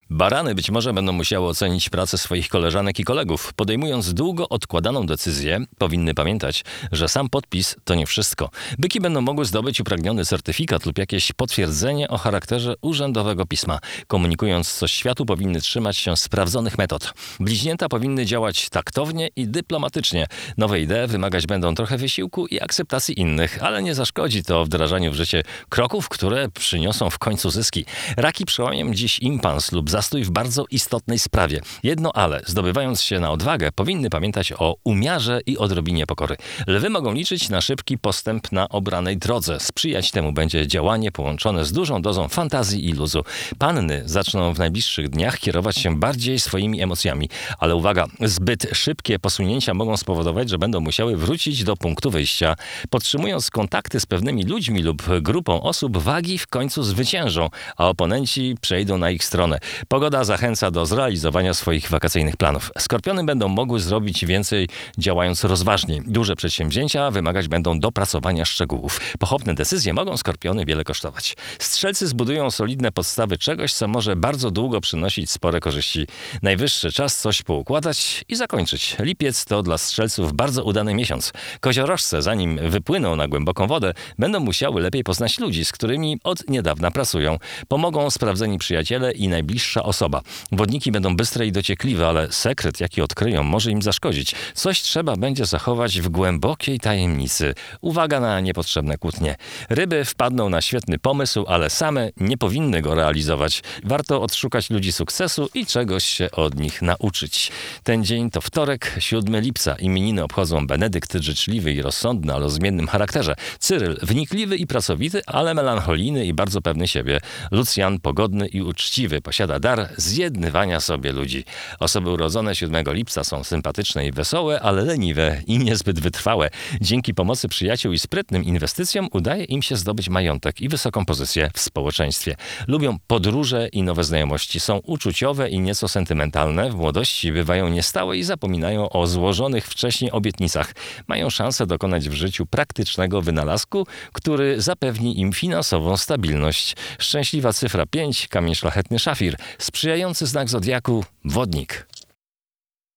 Barany być może będą musiały ocenić pracę swoich koleżanek i kolegów. Podejmując długo odkładaną decyzję, powinny pamiętać, że sam podpis to nie wszystko. Byki będą mogły zdobyć upragniony certyfikat lub jakieś potwierdzenie o charakterze urzędowego pisma. Komunikując coś światu, powinny trzymać się sprawdzonych metod. Bliźnięta powinny działać taktownie i dyplomatycznie. Nowe idee wymagać będą trochę wysiłku i akceptacji innych, ale nie zaszkodzi to wdrażaniu w życie kroków, które przyniosą w końcu zyski. Raki przełamią dziś impans lub zastój w bardzo istotnej sprawie. Jedno ale, zdobywając się na odwagę, powinny pamiętać o umiarze i odrobinie pokory. Lwy mogą liczyć na szybki postęp na obranej drodze. Sprzyjać temu będzie działanie połączone z dużą dozą fantazji i luzu. Panny zaczną w najbliższych dniach kierować się bardziej swoimi emocjami. Ale uwaga, zbyt szybkie posunięcia mogą spowodować, że będą musiały wrócić do punktu wyjścia. Podtrzymując kontakty z pewnymi ludźmi lub grupą osób, wagi w końcu zwyciężą, a oponenci przejdą na ich stronę. Pogoda zachęca do zrealizowania swoich wakacyjnych planów. Skorpiony będą mogły zrobić więcej, działając rozważniej. Duże przedsięwzięcia wymagać będą dopracowania szczegółów. Pochopne decyzje mogą skorpiony wiele kosztować. Strzelcy zbudują solidne podstawy czegoś, co może bardzo długo przynosić spore korzyści. Najwyższy czas coś poukładać i zakończyć. Lipiec to dla strzelców bardzo udany miesiąc. Koziorożce, zanim wypłyną na głęboką wodę, będą musiały lepiej poznać ludzi, z którymi od niedawna pracują. Pomogą sprawdzeni przyjaciele i najbliższa osoba. Wodniki będą bystre i dociekliwe, ale sekret, jaki odkryją, może im zaszkodzić. Coś trzeba będzie zachować w głębokiej tajemnicy. Uwaga na niepotrzebne kłótnie. Ryby wpadną na świetny pomysł, ale same nie powinny go realizować. Warto odszukać ludzi sukcesu i czegoś się od nich nauczyć. Ten dzień to wtorek, 7 lipca. Imieniny obchodzą Benedykt, życzliwy i rozsądny, ale o zmiennym charakterze. Cyryl, wnikliwy i pracowity, ale melancholijny i bardzo pewny siebie. Lucjan, pogodny i uczciwy, posiada dar zjednywania sobie ludzi. Osoby urodzone 7 lipca są sympatyczne i wesołe, ale leniwe i niezbyt wytrwałe. Dzięki pomocy przyjaciół i sprytnym inwestycjom udaje im się zdobyć majątek i wysoką pozycję w społeczeństwie. Lubią podróże i nowe znajomości. Są uczuciowe i nieco sentymentalne. W młodości bywają niestałe i zapominają o złożonych wcześniej obietnicach. Mają szansę dokonać w życiu praktycznego wynalazku, który zapewni im finansową stabilność. Szczęśliwa cyfra 5, kamień szlachetny szafir. Sprzyjający znak zodiaku wodnik.